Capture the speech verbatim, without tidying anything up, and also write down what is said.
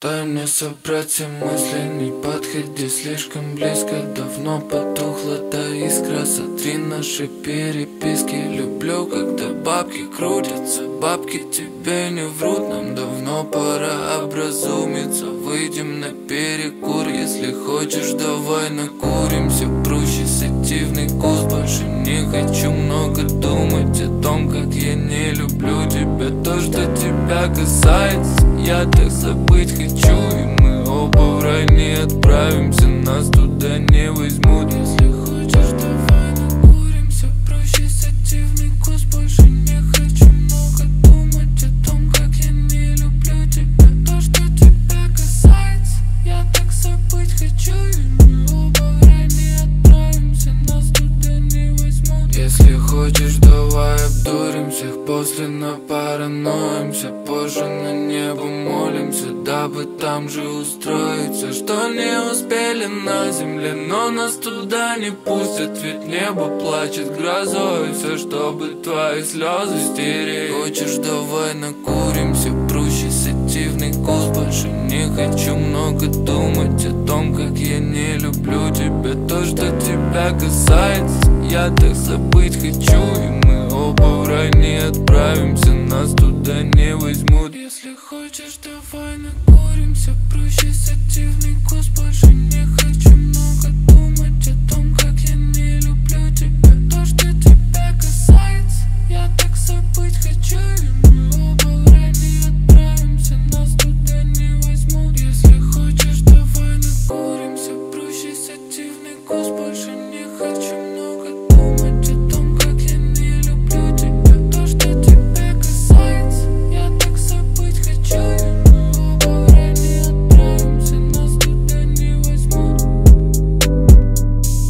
Дай мне собрать все мысли, не подходи слишком близко. Давно потухла та искра, сотри наши переписки. Люблю, когда бабки крутятся, бабки тебе не врут. Нам давно пора образумиться, выйдем на перекур. Если хочешь, давай накуримся, проще сативный кус. Больше не хочу много думать о том, как я не люблю тебя. То, что тебя касается, я так забыть хочу. И мы оба в рай не отправимся, нас туда не возьмут. Если хочешь, давай накуримся, проще сативный кус. Больше не хочу много думать о том, как я не люблю тебя. То, что тебя касается, я так забыть хочу. И мы оба в рай не отправимся, нас туда не возьмут. Если хочешь, давай обдурим всех, после напараноимся. Позже на небо молимся, дабы там же устроиться. Что не успели на земле, но нас туда не пустят. Ведь небо плачет грозой, все, чтобы твои слезы стереть. Хочешь, давай накуримся, проще сативный кус. Больше не хочу много думать о том, как я не люблю тебя. То, что тебя касается, я так забыть хочу. И мы оба в рай не отправимся, нас туда не возьмут. Если хочешь, давай накуримся, проще сативный кус. Больше не хочу много